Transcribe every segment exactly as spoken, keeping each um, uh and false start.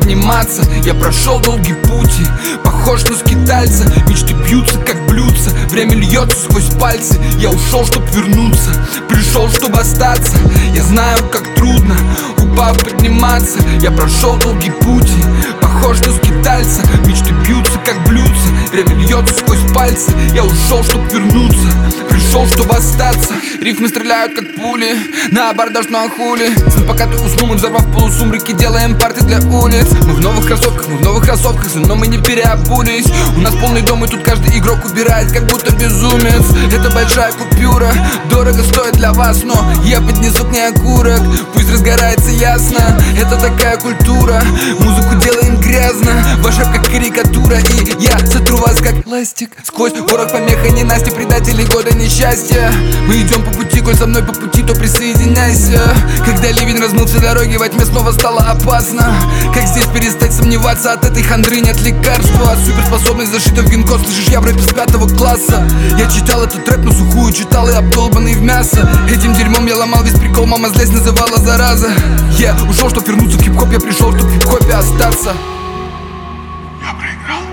подниматься. Я прошел долгий путь, похож на скитальца. Мечты бьются, как блюдца, время льется сквозь пальцы. Я ушел, чтоб вернуться, пришел, чтобы остаться. Я знаю, как трудно, упав, подниматься. Я прошел долгий путь, похож на скитальца. Мечты бьются, как блюдца, время льется сквозь пальцы. Я ушел, чтоб вернуться, пришел, чтобы остаться. Рифмы стреляют, как пули, на абордаж, ну а хули. Пока ты уснул, мы взорвав полусумраки, делаем парти для улиц. Мы в новых кроссовках, мы в новых кроссовках, но мы не переобулись. У нас полный дом, и тут каждый игрок убирает, как будто безумец. Это большая купюра, дорого стоит для вас, но я поднесу к ней окурок. Пусть разгорается ясно, это такая культура. Музыку делаем грязно, ваша как карикатура. И я сотру вас как пластик сквозь ворог помеха ненасти, предателей года несчастья. Мы идем по пути, коль со мной по пути, то присоединяйся. Когда ливень размыл все дороги, во тьме снова стало опасно. Как здесь перестать сомневаться, от этой хандры нет лекарства. Суперспособность зашита в генкод, слышишь, я в рэпе с пятого класса. Я читал этот рэп, но сухую читал и обдолбанный в мясо. Этим дерьмом я ломал весь прикол, мама злясь называла зараза. Я ушел, чтоб вернуться в хип-хоп, я пришел, чтоб в хип-хопе остаться. Я проиграл.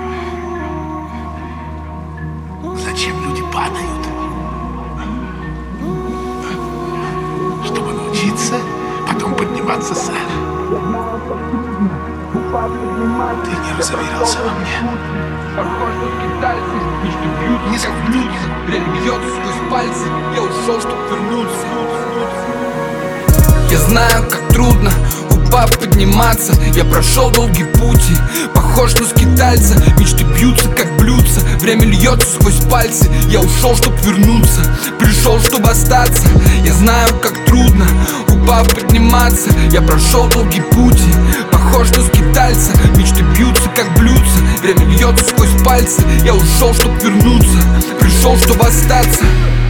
Зачем люди падают? Чтобы научиться потом подниматься сами. Ты не разобрался во мне. Не скажу, время бьется сквозь пальцы. Я ушел, чтоб вернуться. Я знаю, как трудно, упав, подниматься. Я прошел долгий путь, похож на скитальца. Мечты бьются, как блюдца, время льется сквозь пальцы. Я ушел, чтоб вернуться, пришел, чтобы остаться. Я знаю, как трудно, упав, подниматься. Я прошел долгий путь, похож на скитальца. Мечты бьются, как блюдца, время льется сквозь пальцы. Я ушел, чтоб вернуться, пришел, чтобы остаться.